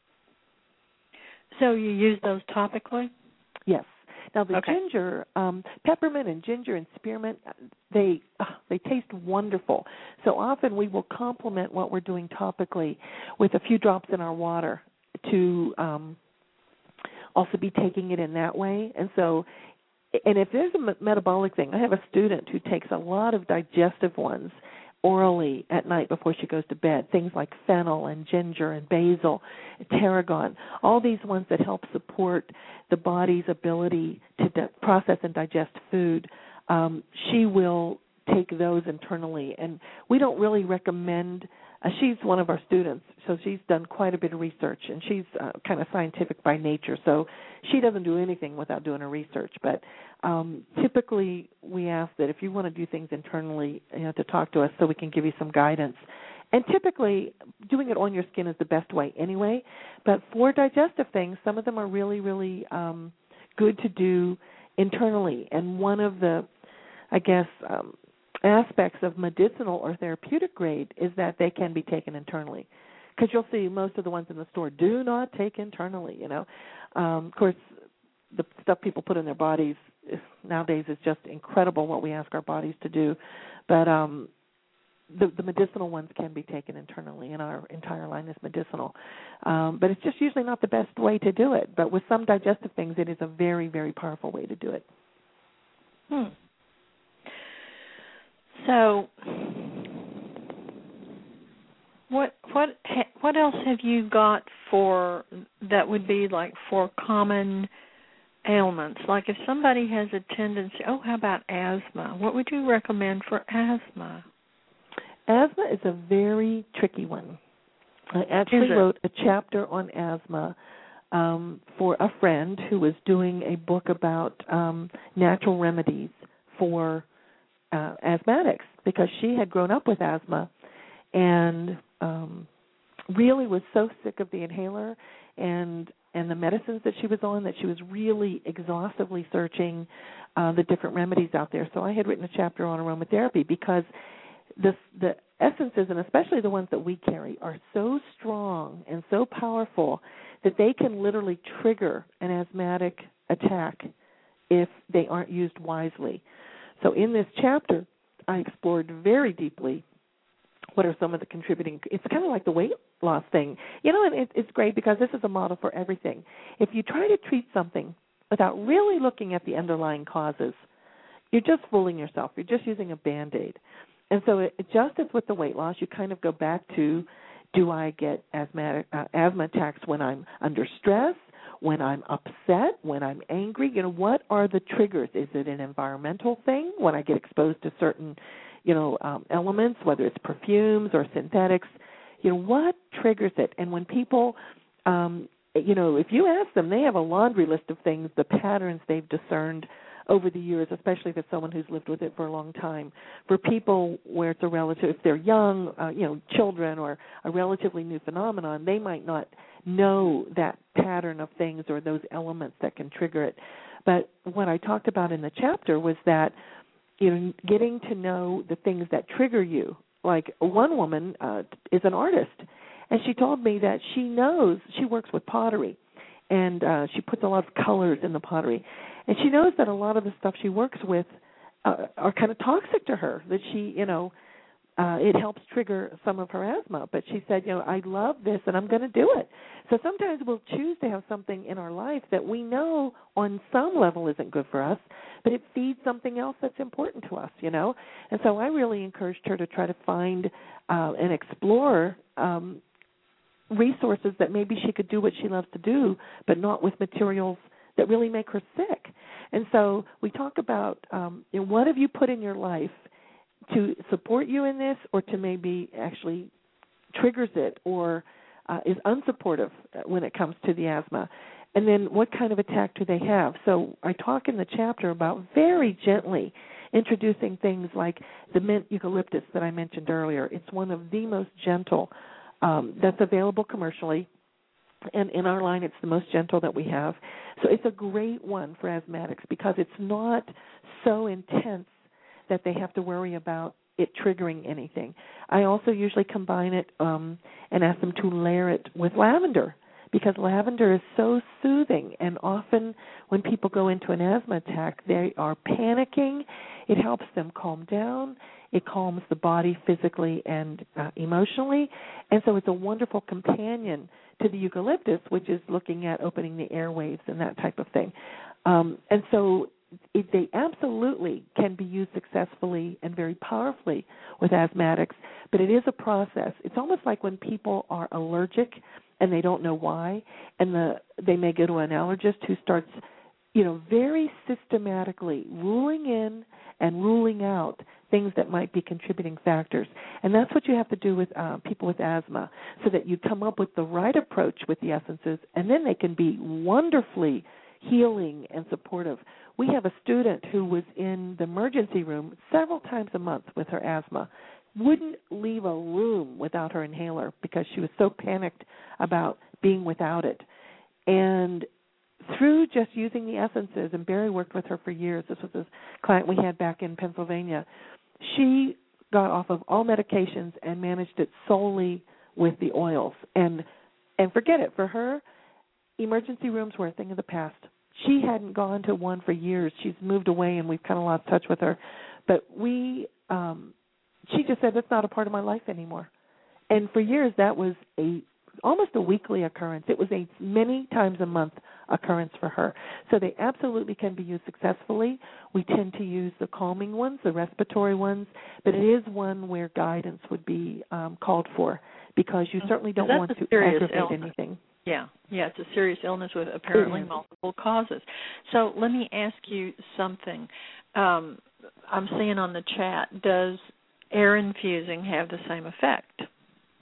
So you use those topically? Yes. Now the ginger, peppermint and ginger and spearmint, they taste wonderful. So often we will complement what we're doing topically with a few drops in our water to also be taking it in that way. And so, and if there's a metabolic thing, I have a student who takes a lot of digestive ones orally at night before she goes to bed, things like fennel and ginger and basil, tarragon, all these ones that help support the body's ability to process and digest food. She will take those internally, and we don't really recommend. She's one of our students, so she's done quite a bit of research, and she's kind of scientific by nature, so she doesn't do anything without doing her research. But typically we ask that if you want to do things internally, to talk to us so we can give you some guidance. And typically doing it on your skin is the best way anyway. But for digestive things, some of them are really, really good to do internally. And one of the, aspects of medicinal or therapeutic grade is that they can be taken internally, because you'll see most of the ones in the store do not take internally. Of course, the stuff people put in their bodies nowadays is just incredible what we ask our bodies to do, but the medicinal ones can be taken internally, and our entire line is medicinal, but it's just usually not the best way to do it. But with some digestive things, it is a very, very powerful way to do it. So, what else have you got for that would be like for common ailments? Like if somebody has a tendency, how about asthma? What would you recommend for asthma? Asthma is a very tricky one. I actually wrote a chapter on asthma for a friend who was doing a book about natural remedies for asthmatics, because she had grown up with asthma and really was so sick of the inhaler and the medicines that she was on that she was really exhaustively searching the different remedies out there. So I had written a chapter on aromatherapy because the essences, and especially the ones that we carry, are so strong and so powerful that they can literally trigger an asthmatic attack if they aren't used wisely. So in this chapter, I explored very deeply what are some of the contributing. It's kind of like the weight loss thing, and it's great because this is a model for everything. If you try to treat something without really looking at the underlying causes, you're just fooling yourself. You're just using a Band-Aid. And so just as with the weight loss, you kind of go back to, do I get asthma attacks when I'm under stress, when I'm upset, when I'm angry? What are the triggers? Is it an environmental thing when I get exposed to certain, elements, whether it's perfumes or synthetics? What triggers it? And when people, if you ask them, they have a laundry list of things, the patterns they've discerned over the years, especially if it's someone who's lived with it for a long time. For people where it's a relative, if they're young, children, or a relatively new phenomenon, they might not know that pattern of things or those elements that can trigger it. But what I talked about in the chapter was that, getting to know the things that trigger you. Like one woman is an artist, and she told me that she knows, she works with pottery, and she puts a lot of colors in the pottery. And she knows that a lot of the stuff she works with are kind of toxic to her, that she, it helps trigger some of her asthma. But she said, I love this and I'm going to do it. So sometimes we'll choose to have something in our life that we know on some level isn't good for us, but it feeds something else that's important to us, And so I really encouraged her to try to find and explore resources that maybe she could do what she loves to do, but not with materials that really make her sick. And so we talk about what have you put in your life to support you in this, or to maybe actually triggers it or is unsupportive when it comes to the asthma. And then what kind of attack do they have? So I talk in the chapter about very gently introducing things like the mint eucalyptus that I mentioned earlier. It's one of the most gentle that's available commercially. And in our line, it's the most gentle that we have. So it's a great one for asthmatics because it's not so intense that they have to worry about it triggering anything. I also usually combine it and ask them to layer it with lavender, because lavender is so soothing. And often when people go into an asthma attack, they are panicking. It helps them calm down. It calms the body physically and emotionally. And so it's a wonderful companion to the eucalyptus, which is looking at opening the airwaves and that type of thing. And so they absolutely can be used successfully and very powerfully with asthmatics, but it is a process. It's almost like when people are allergic and they don't know why, and they may go to an allergist who starts, very systematically ruling in and ruling out things that might be contributing factors. And that's what you have to do with people with asthma, so that you come up with the right approach with the essences, and then they can be wonderfully healing and supportive. We have a student who was in the emergency room several times a month with her asthma, wouldn't leave a room without her inhaler because she was so panicked about being without it. And through just using the essences, and Barry worked with her for years, this was a client we had back in Pennsylvania, she got off of all medications and managed it solely with the oils. And forget it, for her, emergency rooms were a thing of the past. She hadn't gone to one for years. She's moved away, and we've kind of lost touch with her. But she just said, that's not a part of my life anymore. And for years, that was almost a weekly occurrence. It was a many times a month occurrence for her. So they absolutely can be used successfully. We tend to use the calming ones, the respiratory ones, but it is one where guidance would be called for, because you certainly don't want to aggravate anything. Yeah, it's a serious illness with apparently multiple causes. So let me ask you something. I'm seeing on the chat, does air infusing have the same effect?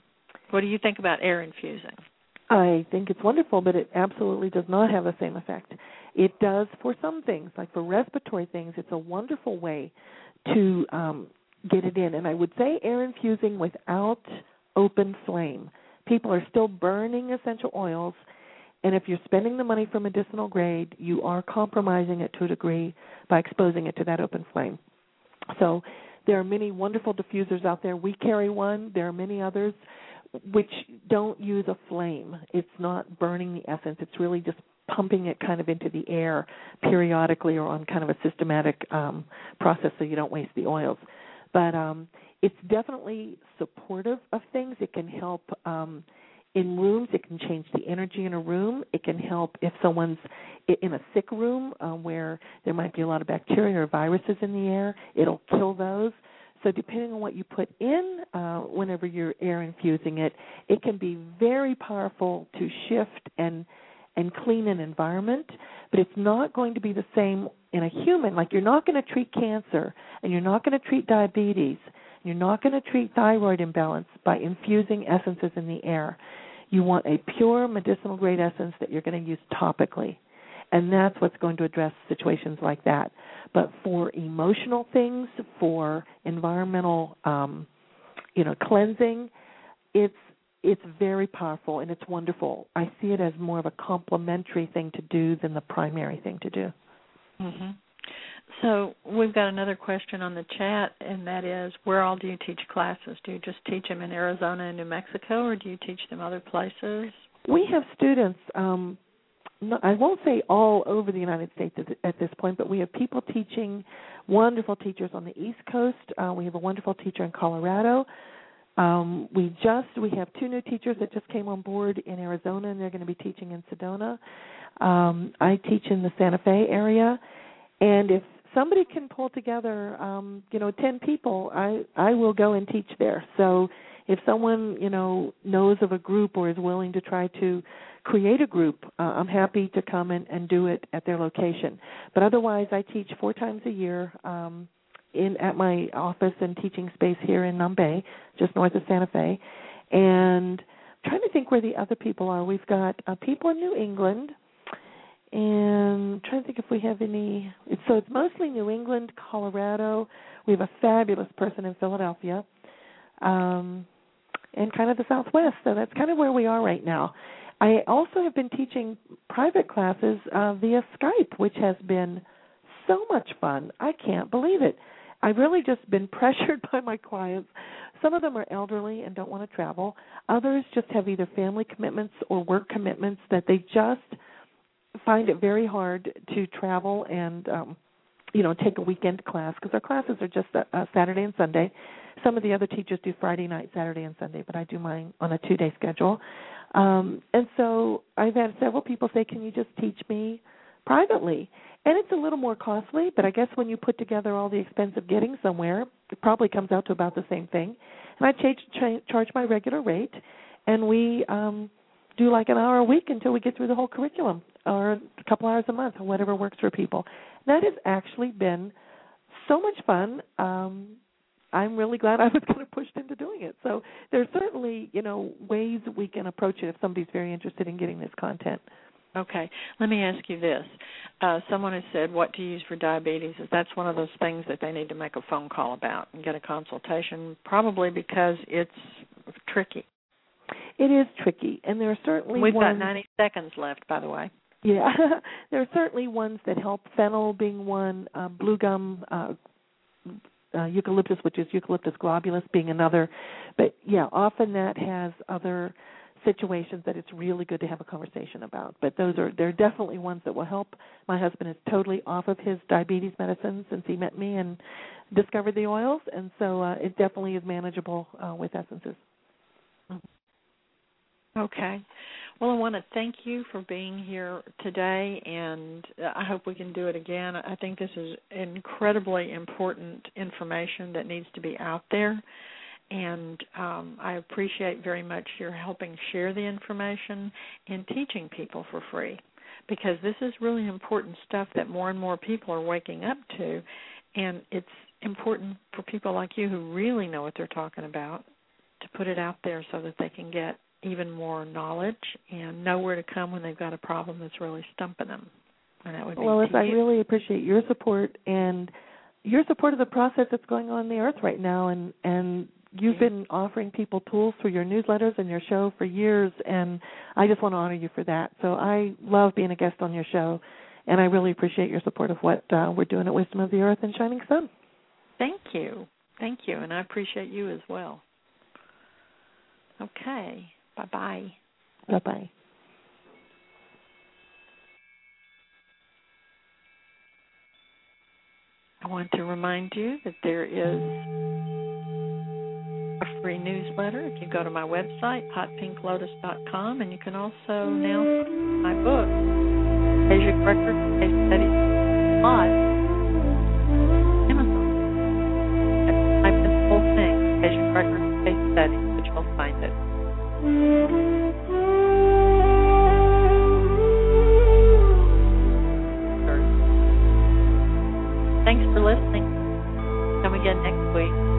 What do you think about air infusing? I think it's wonderful, but it absolutely does not have the same effect. It does for some things, like for respiratory things. It's a wonderful way to get it in. And I would say air infusing without open flame. People are still burning essential oils, and if you're spending the money for medicinal grade, you are compromising it to a degree by exposing it to that open flame. So there are many wonderful diffusers out there. We carry one. There are many others which don't use a flame. It's not burning the essence. It's really just pumping it kind of into the air periodically or on kind of a systematic process so you don't waste the oils. But it's definitely supportive of things. It can help in rooms. It can change the energy in a room. It can help if someone's in a sick room where there might be a lot of bacteria or viruses in the air. It'll kill those. So depending on what you put in whenever you're air infusing it, it can be very powerful to shift and clean an environment, but it's not going to be the same in a human. Like you're not going to treat cancer, and you're not going to treat diabetes, and you're not going to treat thyroid imbalance by infusing essences in the air. You want a pure medicinal-grade essence that you're going to use topically, and that's what's going to address situations like that. But for emotional things, for environmental, cleansing, it's very powerful and it's wonderful. I see it as more of a complementary thing to do than the primary thing to do. Mm-hmm. So we've got another question on the chat, and that is, where all do you teach classes? Do you just teach them in Arizona and New Mexico, or do you teach them other places? We have students, I won't say all over the United States at this point, but we have people teaching, wonderful teachers on the East Coast. We have a wonderful teacher in Colorado. We have 2 new teachers that just came on board in Arizona, and they're going to be teaching in Sedona. I teach in the Santa Fe area, and if somebody can pull together, 10 people, I will go and teach there. So if someone, knows of a group or is willing to try to create a group, I'm happy to come and do it at their location. But otherwise, I teach 4 times a year at my office and teaching space here in Numbay, just north of Santa Fe. And I'm trying to think where the other people are. We've got people in New England, and I'm trying to think if we have any. So it's mostly New England, Colorado. We have a fabulous person in Philadelphia, and kind of the Southwest. So that's kind of where we are right now. I also have been teaching private classes via Skype, which has been so much fun. I can't believe it. I've really just been pressured by my clients. Some of them are elderly and don't want to travel. Others just have either family commitments or work commitments that they just find it very hard to travel and, take a weekend class, because our classes are just Saturday and Sunday. Some of the other teachers do Friday night, Saturday, and Sunday, but I do mine on a 2-day schedule. And so I've had several people say, can you just teach me privately? And it's a little more costly, but I guess when you put together all the expense of getting somewhere, it probably comes out to about the same thing. And I charge my regular rate, and we do like an hour a week until we get through the whole curriculum, or a couple hours a month, or whatever works for people. That has actually been so much fun. I'm really glad I was kind of pushed into doing it. So there's certainly, ways we can approach it if somebody's very interested in getting this content. Okay. Let me ask you this. Someone has said, what to use for diabetes? That's one of those things that they need to make a phone call about and get a consultation, probably because it's tricky. It is tricky, and there are certainly We've got 90 seconds left, by the way. Yeah. There are certainly ones that help, fennel being one, blue gum, eucalyptus, which is Eucalyptus globulus, being another. But, yeah, often that has other situations that it's really good to have a conversation about. But there are definitely ones that will help. My husband is totally off of his diabetes medicine since he met me and discovered the oils, and so it definitely is manageable with essences. Okay. Well, I want to thank you for being here today, and I hope we can do it again. I think this is incredibly important information that needs to be out there, and I appreciate very much your helping share the information and teaching people for free, because this is really important stuff that more and more people are waking up to, and it's important for people like you who really know what they're talking about to put it out there so that they can get even more knowledge and know where to come when they've got a problem that's really stumping them. And that would be Lois, I really appreciate your support and your support of the process that's going on the earth right now. And you've been offering people tools through your newsletters and your show for years, and I just want to honor you for that. So I love being a guest on your show, and I really appreciate your support of what we're doing at Wisdom of the Earth and Shining Sun. Thank you. Thank you, and I appreciate you as well. Okay. Bye-bye. Bye-bye. I want to remind you that there is a free newsletter if you go to my website, hotpinklotus.com, and you can also now find my book, Basic Records, Case Studies, Live, Amazon. Type in the whole thing, Basic Records, Case Studies, but you'll find it. Thanks for listening. Come again next week.